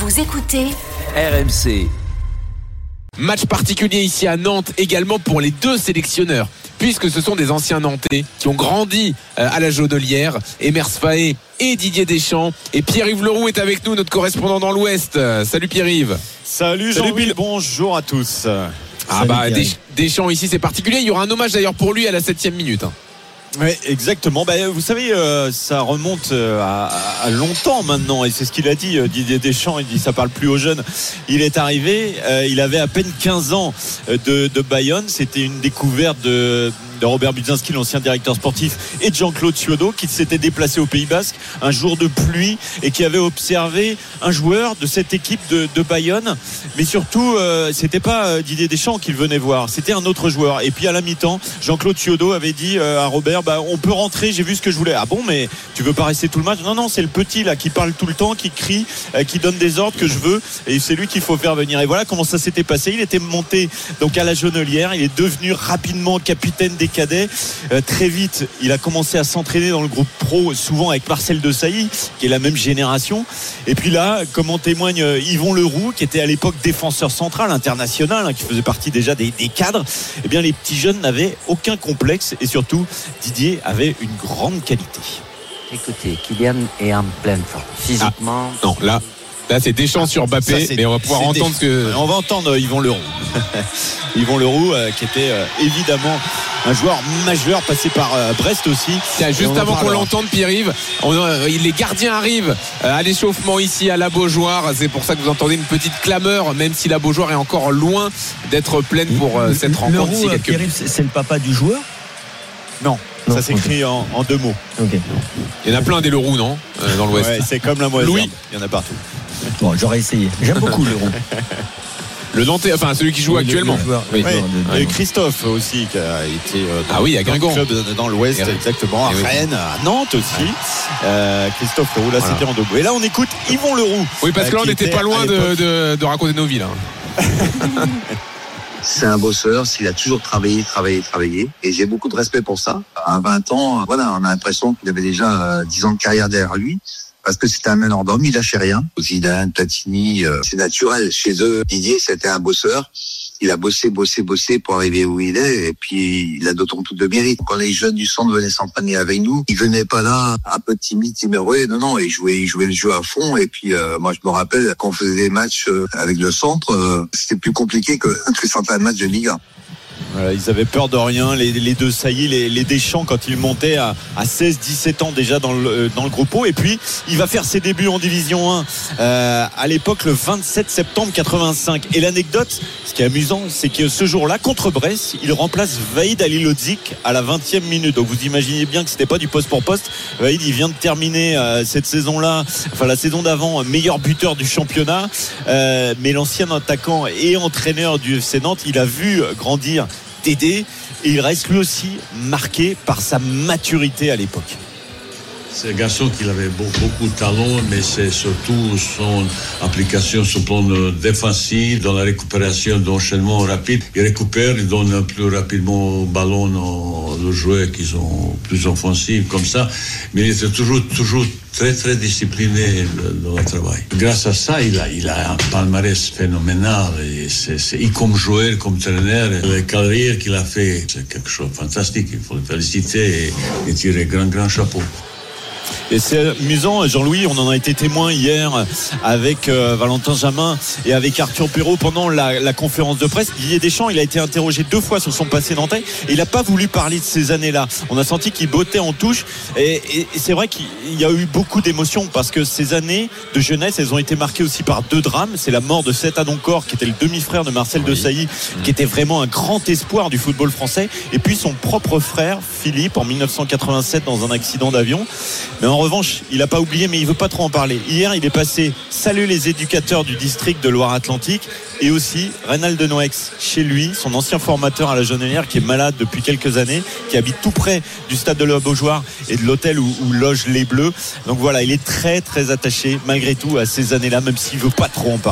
Vous écoutez RMC. Match particulier ici à Nantes également pour les deux sélectionneurs, puisque ce sont des anciens Nantais qui ont grandi à la Jaunelière, Emers Faé et Didier Deschamps. Et Pierre-Yves Leroux est avec nous, notre correspondant dans l'Ouest. Salut Pierre-Yves. Salut Jean-Louis, bonjour à tous. Deschamps ici c'est particulier, il y aura un hommage d'ailleurs pour lui à la 7e minute. Oui, exactement. Vous savez, ça remonte à longtemps maintenant, et c'est ce qu'il a dit, Didier Deschamps. Il dit ça parle plus aux jeunes. Il est arrivé, il avait à peine 15 ans de Bayonne. C'était une découverte de Robert Budzinski, l'ancien directeur sportif, et de Jean-Claude Chiodo, qui s'était déplacé au Pays Basque un jour de pluie et qui avait observé un joueur de cette équipe de Bayonne. Mais surtout, c'était pas Didier Deschamps qu'il venait voir, c'était un autre joueur. Et puis à la mi-temps, Jean-Claude Chiodo avait dit à Robert, on peut rentrer, j'ai vu ce que je voulais. Ah bon, mais tu veux pas rester tout le match? Non, c'est le petit là qui parle tout le temps, qui crie, qui donne des ordres que je veux, et c'est lui qu'il faut faire venir. Et voilà comment ça s'était passé. Il était monté donc à la Jaunelière, il est devenu rapidement capitaine des cadets. Très vite, il a commencé à s'entraîner dans le groupe pro, souvent avec Marcel Desailly, qui est la même génération. Et puis là, comme en témoigne Yvon Leroux, qui était à l'époque défenseur central international, qui faisait partie déjà des cadres, eh bien les petits jeunes n'avaient aucun complexe, et surtout Didier avait une grande qualité. Écoutez, Kylian est en pleine forme physiquement. Non, là c'est Deschamps sur Mbappé, mais on va pouvoir entendre ce que... On va entendre Yvon Leroux. Yvon Leroux, qui était évidemment un joueur majeur, passé par Brest aussi. Tiens, juste avant qu'on l'entende, Pierre-Yves, les gardiens arrivent à l'échauffement ici à la Beaujoire. C'est pour ça que vous entendez une petite clameur, même si la Beaujoire est encore loin d'être pleine pour cette rencontre. Leroux, Pierre-Yves, c'est le papa du joueur? Non. Ça s'écrit en deux mots. Okay. Il y en a plein des Leroux, non, dans l'Ouest. Ouais, c'est comme la moiselle. Louis. Il y en a partout. Bon, j'aurais essayé. J'aime beaucoup Leroux. Le Nantais, enfin celui qui joue actuellement. Et Christophe aussi, qui a été à Guingamp, club dans l'Ouest, exactement, à Rennes, à Nantes aussi. Christophe Leroux, là c'était en deux mots. Et là on écoute Yvon Leroux. Oui, parce que là on n'était pas loin de raconter nos vies là. C'est un bosseur, il a toujours travaillé. Et j'ai beaucoup de respect pour ça. À 20 ans, on a l'impression qu'il avait déjà 10 ans de carrière derrière lui. Parce que c'était un meneur d'homme, il lâchait rien. Zidane, Platini, c'est naturel. Chez eux, Didier, c'était un bosseur. Il a bossé pour arriver où il est. Et puis, il a d'autant plus de mérite. Quand les jeunes du centre venaient s'entraîner avec nous, ils venaient pas là un peu timorés. Non, ils jouaient le jeu à fond. Et puis, moi, je me rappelle, quand on faisait des matchs avec le centre, c'était plus compliqué que certains matchs de Ligue 1. Voilà, ils avaient peur de rien, les deux saillies, les Deschamps, quand ils montaient à 16-17 ans déjà dans le groupe O. Et puis il va faire ses débuts en division 1 à l'époque le 27 septembre 85. Et l'anecdote, ce qui est amusant, c'est que ce jour-là contre Brest, il remplace Vahid Halilhodžić à la 20e minute. Donc vous imaginez bien que c'était pas du poste pour poste. Vahid, il vient de terminer cette saison-là, enfin la saison d'avant, meilleur buteur du championnat, mais l'ancien attaquant et entraîneur du FC Nantes, il a vu grandir Dédé, et il reste lui aussi marqué par sa maturité à l'époque. C'est un garçon qui avait beaucoup de talent, mais c'est surtout son application sur le plan défensif, dans la récupération d'enchaînement rapide. Il récupère, il donne plus rapidement au ballon aux joueurs qui sont plus offensifs, comme ça. Mais il était toujours très, très discipliné dans le travail. Grâce à ça, il a un palmarès phénoménal. Et c'est comme joueur, comme entraîneur, la carrière qu'il a fait, c'est quelque chose de fantastique. Il faut le féliciter et tirer grand chapeau. Et c'est amusant, Jean-Louis, on en a été témoin hier avec Valentin Jamin et avec Arthur Perrault pendant la conférence de presse. Didier Deschamps, il a été interrogé 2 fois sur son passé nantais et il n'a pas voulu parler de ces années-là. On a senti qu'il bottait en touche et c'est vrai qu'il y a eu beaucoup d'émotions parce que ces années de jeunesse, elles ont été marquées aussi par 2 drames. C'est la mort de Seth Adoncor, qui était le demi-frère de Marcel Desailly, qui était vraiment un grand espoir du football français, et puis son propre frère Philippe en 1987 dans un accident d'avion. Mais en revanche, il n'a pas oublié, mais il ne veut pas trop en parler. Hier, il est passé saluer les éducateurs du district de Loire-Atlantique et aussi Reynald de Noex, chez lui, son ancien formateur à la Jaunelière, qui est malade depuis quelques années, qui habite tout près du stade de la Beaujoire et de l'hôtel où logent les Bleus. Donc voilà, il est très très attaché malgré tout à ces années-là, même s'il ne veut pas trop en parler.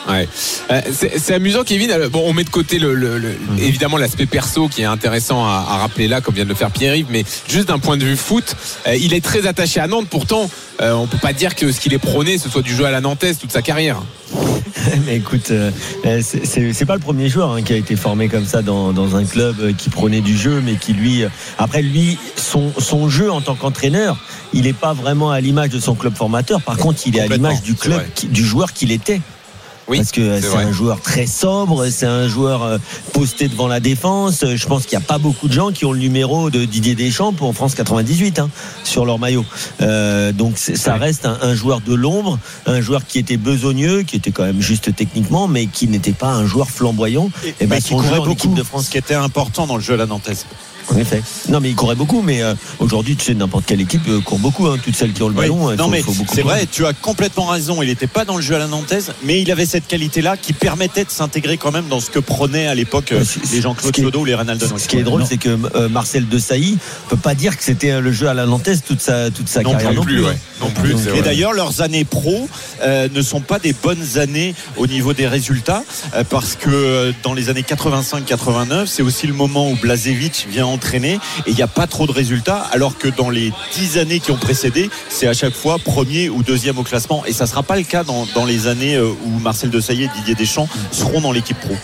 Ouais. C'est amusant, Kevin. Bon, on met de côté évidemment l'aspect perso qui est intéressant à rappeler là, comme vient de le faire Pierre-Yves, mais juste d'un point de vue foot, il est très attaché à Nantes. Pourtant, on peut pas dire que ce qu'il est prôné, ce soit du jeu à la nantaise toute sa carrière. Mais écoute, c'est pas le premier joueur qui a été formé comme ça dans un club qui prônait du jeu, mais qui après son jeu en tant qu'entraîneur, il n'est pas vraiment à l'image de son club formateur. Par contre, il est à l'image du club, du joueur qu'il était. Oui, parce que c'est un joueur très sobre, c'est un joueur posté devant la défense. Je pense qu'il n'y a pas beaucoup de gens qui ont le numéro de Didier Deschamps pour France 98 sur leur maillot. Donc ça reste un joueur de l'ombre, un joueur qui était besogneux, qui était quand même juste techniquement, mais qui n'était pas un joueur flamboyant. Et qui courait beaucoup, de France, ce qui était important dans le jeu à la nantaise. En effet. Non, mais il courait beaucoup, mais aujourd'hui, tu sais, n'importe quelle équipe court beaucoup, toutes celles qui ont le ballon. Non, mais c'est vrai, tu as complètement raison. Il n'était pas dans le jeu à la nantaise, mais il avait cette qualité-là qui permettait de s'intégrer quand même dans ce que prenaient à l'époque les Jean-Claude Chaudeau ou les Reynaldo. Ce qui est drôle, c'est que Marcel Desailly ne peut pas dire que c'était le jeu à la nantaise toute sa carrière non plus. Non plus. Et d'ailleurs, leurs années pro ne sont pas des bonnes années au niveau des résultats, parce que dans les années 85-89, c'est aussi le moment où Blažević vient entraîner et il n'y a pas trop de résultats, alors que dans les 10 années qui ont précédé, c'est à chaque fois premier ou deuxième au classement, et ça ne sera pas le cas dans les années où Marcel Desailly et Didier Deschamps seront dans l'équipe pro.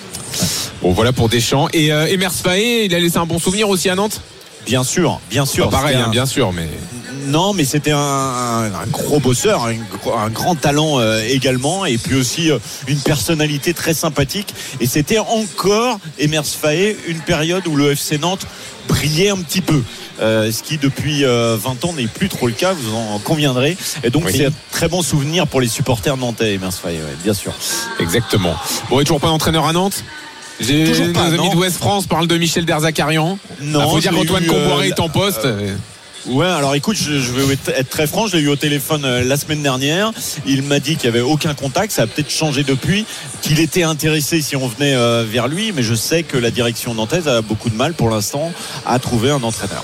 Bon, voilà pour Deschamps. Et Emers Faé, il a laissé un bon souvenir aussi à Nantes. Bien sûr. Pas pareil, bien sûr, mais... Non, mais c'était un gros bosseur, un grand talent également, et puis aussi une personnalité très sympathique. Et c'était encore, Emers Faé, une période où le FC Nantes brillait un petit peu. Ce qui depuis 20 ans n'est plus trop le cas, vous en conviendrez. Et donc c'est un très bon souvenir pour les supporters nantais, Emers Faé, bien sûr. Exactement. Bon, et toujours pas d'entraîneur à Nantes? Toujours pas, nos amis d'Ouest France parlent de Michel Derzakarian. Non, faut dire qu'Antoine Comboiré est en poste. Ouais, alors écoute, je vais être très franc, je l'ai eu au téléphone la semaine dernière. Il m'a dit qu'il n'y avait aucun contact, ça a peut-être changé depuis, qu'il était intéressé si on venait vers lui, mais je sais que la direction nantaise a beaucoup de mal pour l'instant à trouver un entraîneur.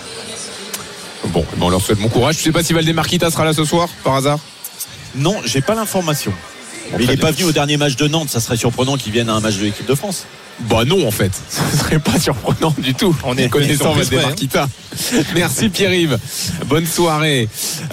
Bon, on leur souhaite bon courage. Tu sais pas si Valdemar Kita sera là ce soir, par hasard? Non, j'ai pas l'information. Mais il n'est pas venu au dernier match de Nantes, ça serait surprenant qu'il vienne à un match de l'équipe de France. Bah non, en fait, ce serait pas surprenant du tout. On est connaissant Valdemar Kita. Merci Pierre-Yves. Bonne soirée.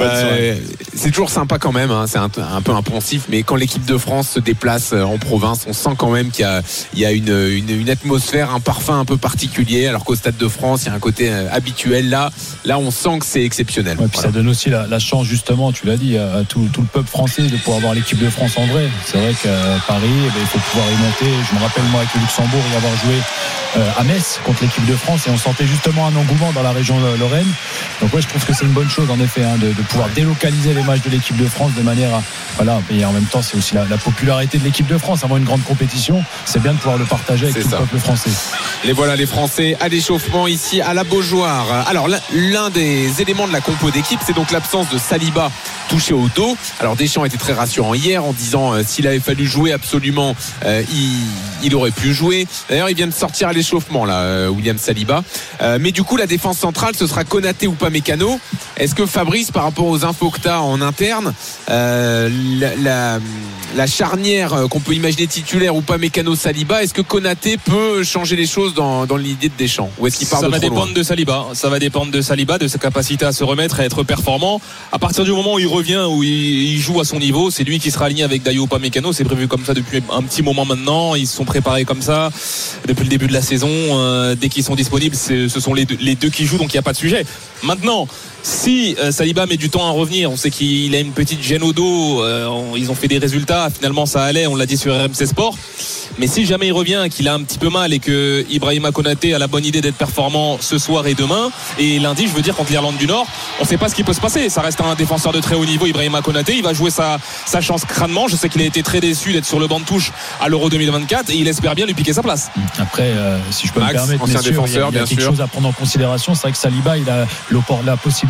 C'est toujours sympa quand même, c'est un peu impensif, mais quand l'équipe de France se déplace en province, on sent quand même qu'il y a une atmosphère, un parfum un peu particulier, alors qu'au Stade de France, il y a un côté habituel. Là, on sent que c'est exceptionnel. Ouais, puis voilà. Ça donne aussi la chance, justement, tu l'as dit, à tout le peuple français de pouvoir voir l'équipe de France en vrai. C'est vrai qu'à Paris, il faut pouvoir y monter. Je me rappelle, moi, avec le Luxembourg, y avoir joué à Metz contre l'équipe de France, et on sentait justement un engouement dans la région de Lorraine. Donc ouais, je trouve que c'est une bonne chose en effet de pouvoir délocaliser les matchs de l'équipe de France de manière à, voilà, et en même temps c'est aussi la popularité de l'équipe de France, avoir une grande compétition, c'est bien de pouvoir le partager avec tout le peuple français. Les voilà les Français à l'échauffement ici à la Beaujoire. Alors l'un des éléments de la compo d'équipe, c'est donc l'absence de Saliba touché au dos. Alors Deschamps était très rassurant hier en disant s'il avait fallu jouer absolument, il aurait pu jouer. D'ailleurs il vient de sortir à l'échauffement là, William Saliba. Mais du coup la défense centrale, ce sera Konaté ou Upamecano. Est-ce que Fabrice, par rapport aux infos que tu as en interne, la charnière qu'on peut imaginer titulaire Upamecano Saliba, est-ce que Konaté peut changer les choses dans l'idée de Deschamps, ou est-ce qu'il part de trop loin? Ça va dépendre de Saliba. Ça va dépendre de Saliba, de sa capacité à se remettre, à être performant. À partir du moment où il revient, où il joue à son niveau, c'est lui qui sera aligné avec Dayot Upamecano. C'est prévu comme ça depuis un petit moment maintenant. Ils se sont préparés comme ça depuis le début de la saison. Dès qu'ils sont disponibles, ce sont les deux qui jouent, donc il n'y a pas de sujet. Maintenant, si Saliba met du temps à revenir, on sait qu'il a une petite gêne au dos, ils ont fait des résultats, finalement ça allait, on l'a dit sur RMC Sport. Mais si jamais il revient, qu'il a un petit peu mal et que Ibrahima Konaté a la bonne idée d'être performant ce soir et demain et lundi, je veux dire contre l'Irlande du Nord, on ne sait pas ce qui peut se passer. Ça reste un défenseur de très haut niveau, Ibrahima Konaté. Il va jouer sa chance crânement. Je sais qu'il a été très déçu d'être sur le banc de touche à l'Euro 2024 et il espère bien lui piquer sa place. Après, si je peux Max, me permettre, ancien défenseur, il y a quelque chose à prendre en considération. C'est vrai que Saliba, il a la possibilité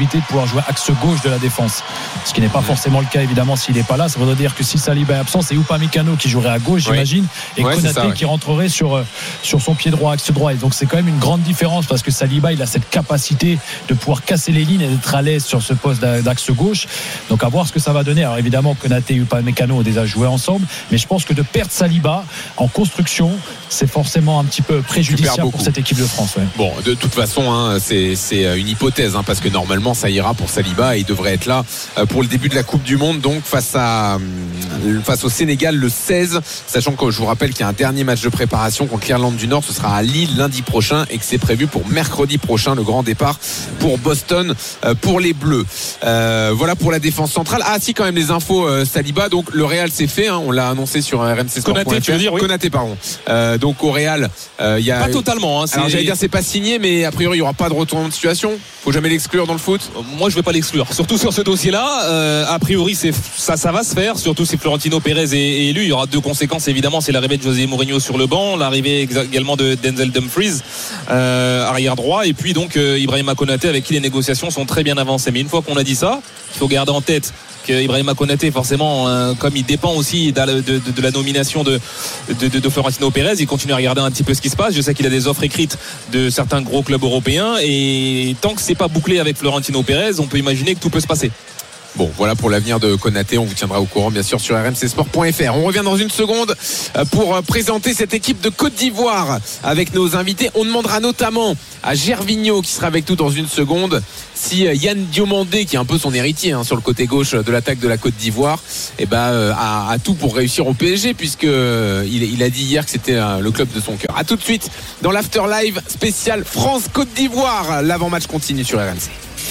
possibilité de pouvoir jouer axe gauche de la défense, ce qui n'est pas forcément le cas évidemment s'il n'est pas là. Ça voudrait dire que si Saliba est absent, c'est Upamecano qui jouerait à gauche, j'imagine, et Konaté qui rentrerait sur son pied droit, axe droit. Et donc c'est quand même une grande différence parce que Saliba, il a cette capacité de pouvoir casser les lignes et d'être à l'aise sur ce poste d'axe gauche. Donc à voir ce que ça va donner. Alors évidemment, Konaté et Upamecano ont déjà joué ensemble, mais je pense que de perdre Saliba en construction, c'est forcément un petit peu préjudiciable pour cette équipe de France. Ouais. Bon, de toute façon, c'est une hypothèse, parce que normalement ça ira pour Saliba et il devrait être là pour le début de la Coupe du Monde, donc face au Sénégal le 16, sachant que je vous rappelle qu'il y a un dernier match de préparation contre l'Irlande du Nord. Ce sera à Lille lundi prochain et que c'est prévu pour mercredi prochain, le grand départ pour Boston pour les Bleus. Voilà pour la défense centrale. Ah si, quand même les infos Saliba, donc le Real c'est fait, on l'a annoncé sur RMCsport.fr. Konaté, tu veux dire, oui. Konaté, pardon. Donc au Real, il y a pas totalement. Alors j'allais dire c'est pas signé, mais a priori il y aura pas de retournement de situation. Faut jamais l'exclure dans le foot. Moi je vais pas l'exclure, surtout sur ce dossier-là. A priori ça va se faire, surtout si Florentino Pérez est élu. Il y aura deux conséquences évidemment, c'est l'arrivée de José Mourinho sur le banc, l'arrivée également de Denzel Dumfries, arrière droit, et puis donc Ibrahima Konaté avec qui les négociations sont très bien avancées. Mais une fois qu'on a dit ça, il faut garder en tête qu'Ibrahima Konaté, forcément, comme il dépend aussi de la nomination de Florentino Pérez, il continue à regarder un petit peu ce qui se passe. Je sais qu'il a des offres écrites de certains gros clubs européens, et tant que c'est pas bouclé avec Florentino Pérez, on peut imaginer que tout peut se passer. Bon, voilà pour l'avenir de Konaté. On vous tiendra au courant, bien sûr, sur rmcsport.fr. On revient dans une seconde pour présenter cette équipe de Côte d'Ivoire avec nos invités. On demandera notamment à Gervinho, qui sera avec nous dans une seconde, si Yann Diomandé, qui est un peu son héritier sur le côté gauche de l'attaque de la Côte d'Ivoire, a tout pour réussir au PSG, puisque il a dit hier que c'était le club de son cœur. À tout de suite dans l'After Live spécial France-Côte d'Ivoire. L'avant-match continue sur RMC.